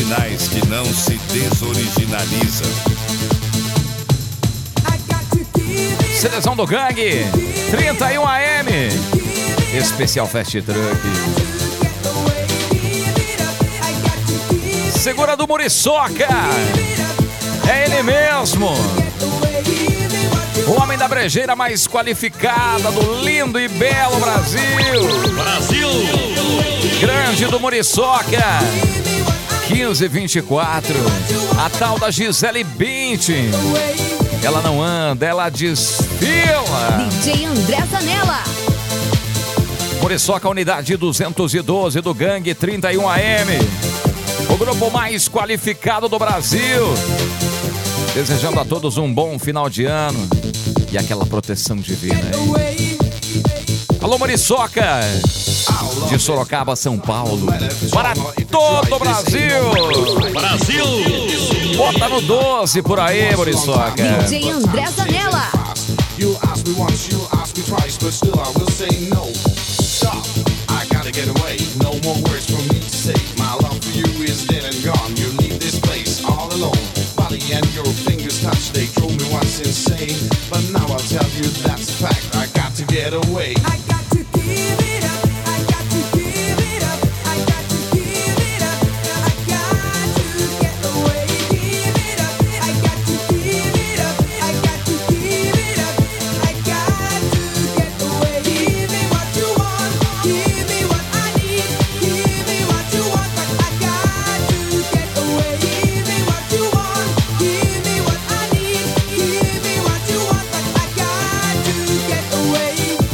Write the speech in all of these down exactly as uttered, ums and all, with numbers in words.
originais que não se desoriginalizam. Seleção do Gangue, trinta e um A M, especial Fast Truck. Segura do Muriçoca, é ele mesmo, o homem da brejeira mais qualificada do lindo e belo Brasil. Brasil! Grande do Muriçoca, quinze e vinte e quatro, a tal da Gisele Bündchen. Ela não anda, ela desfila. D J André Zanella. Muriçoca, unidade duzentos e doze do Gangue, trinta e um A M. O grupo mais qualificado do Brasil. Desejando a todos um bom final de ano e aquela proteção divina, hein? Alô, Muriçoca, de Sorocaba, São Paulo, para todo o Brasil. Brasil! Bota no doze por aí, Muriçoca. D J André Zanella. You ask me once, you ask me twice, but still I will say no. Stop, I gotta get away. No more words for me to say. My love for you is dead and gone. You leave this place all alone. Body and your fingers touch, they drove me once insane. But now I'll tell you that's a fact. I got to get away. I got to give it up. I got to give it up. I got to give it up. I got to get away. Give it up. I got to give it up. I got to give it up. I got to get away. Give me what you want. Give me what I need. Give me what you want. But I got to get away. Give me what you want. Give me what I need. Give me what you want. But I got to get away.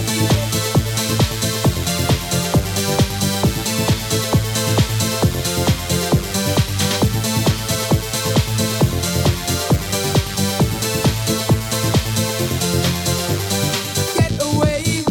Get away.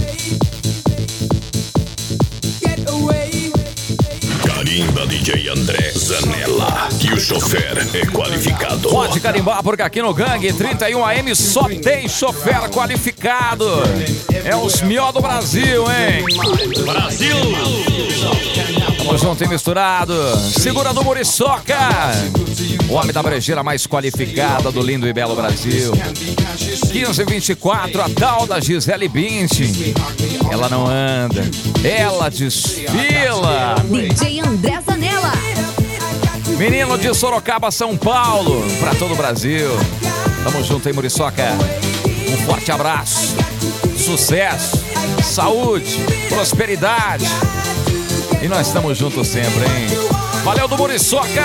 Get away. Carimba D J André Zanella, que o chofer é qualificado. Pode carimbar, porque aqui no Gangue trinta e um A M só tem chofer qualificado. É os mió do Brasil, hein? Brasil! Tamo junto e misturado. Segura do Muriçoca, o homem da brejeira mais qualificada do lindo e belo Brasil. quinze e vinte e quatro, a tal da Gisele Bündchen. Ela não anda, ela desfila. D J André Zanella. Menino de Sorocaba, São Paulo, pra todo o Brasil. Tamo junto, hein, Muriçoca? Um forte abraço, sucesso, saúde, prosperidade. E nós estamos juntos sempre, hein? Valeu do Muriçoca!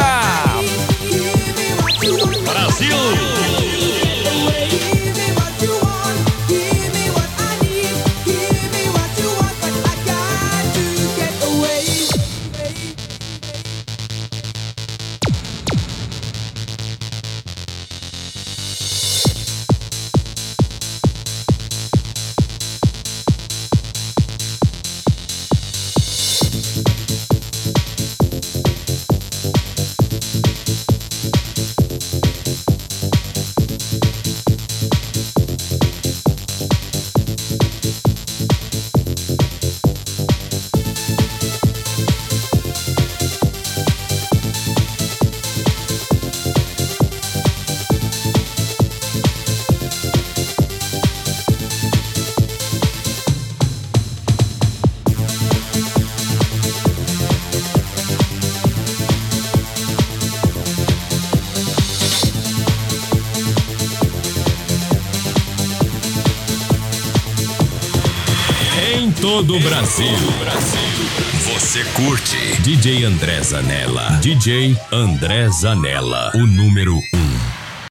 Brasil! Todo o Brasil. Você curte D J André Zanella. D J André Zanella, o número um.